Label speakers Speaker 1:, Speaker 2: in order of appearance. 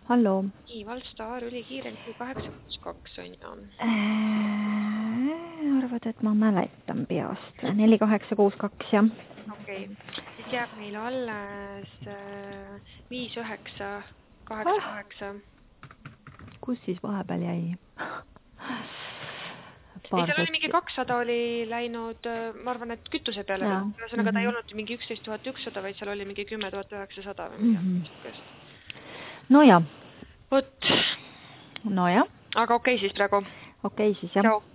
Speaker 1: Hallo.
Speaker 2: Nii, Valstaar ülikiire 4862 on ju.
Speaker 1: Arvad, et ma mäletan peast. 4862, jah.
Speaker 2: Okei. Siis jääb meil alles 5988.
Speaker 1: Kus siis vahepeal jäi?
Speaker 2: Ei, seal oli mingi 200 oli läinud, ma arvan, et kütuse peale. Ühesõnaga ta ei olnud mingi 11 100, vaid seal oli mingi 10 900 või midagi.
Speaker 1: No ja.
Speaker 2: Võt.
Speaker 1: No ja.
Speaker 2: Aga okei siis praegu.
Speaker 1: Okei siis, jah.
Speaker 2: Tšau.